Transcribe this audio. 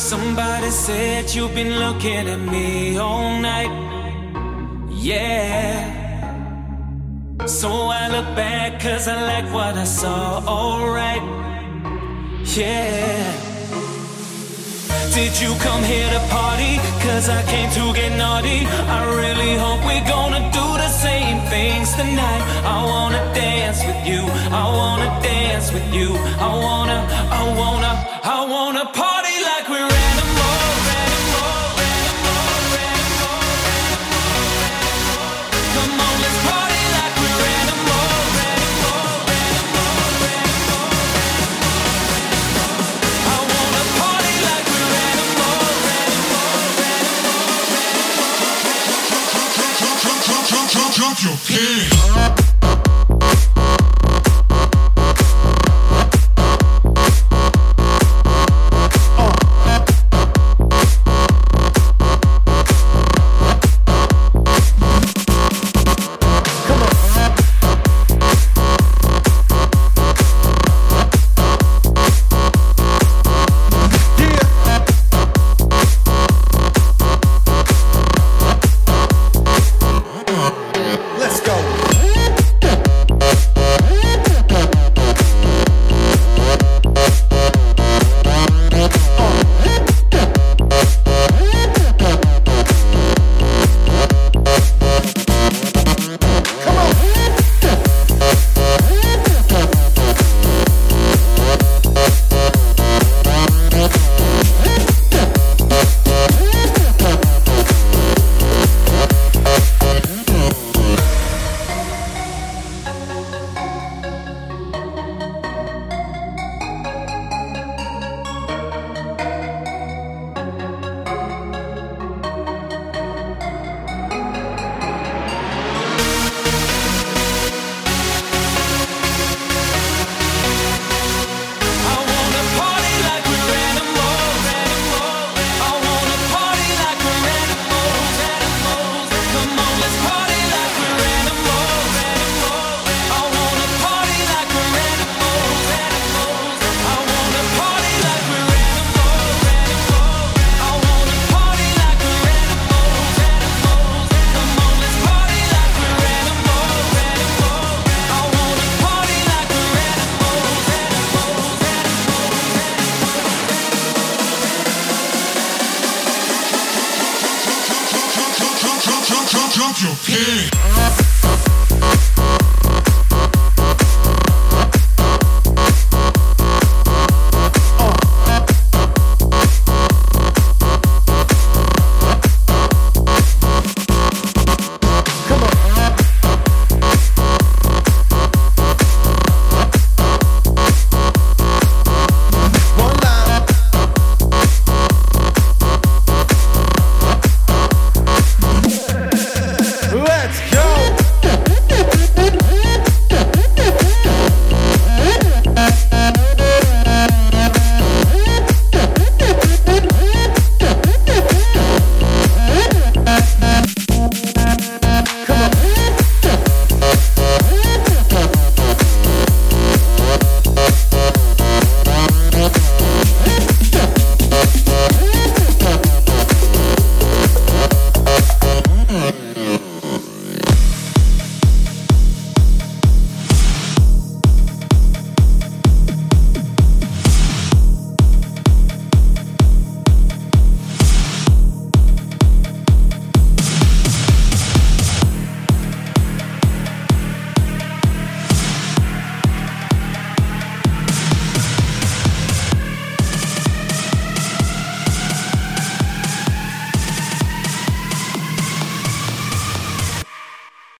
Somebody said you've been looking at me all night. Yeah. So I look back cause I like what I saw, alright. Yeah. Did you come here to party? Cause I came to get naughty. I really hope we're gonna do the same things tonight. I wanna dance with you. I wanna dance with you. I wanna party like we're animals. Come on, let's party like we're animals. I wanna party like we're animals. Jump your pants. Jump your pants.